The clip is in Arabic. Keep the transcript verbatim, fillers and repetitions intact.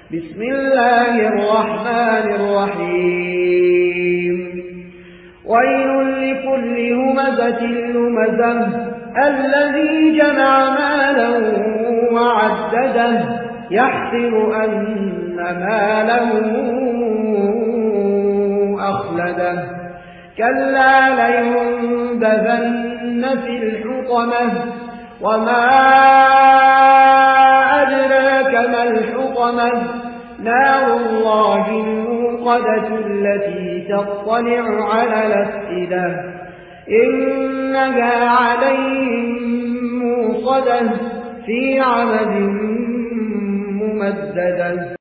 بسم الله الرحمن الرحيم ويل لكل همزة لمزة الذي جمع مالا وعدده يحسب أن ماله أخلده كلا لينبذن في الحطمة وما أدراك ما الحطمة نار الله الموقدة التي تطلع على الأفئدة إنها عليهم موصدة في عمد ممددة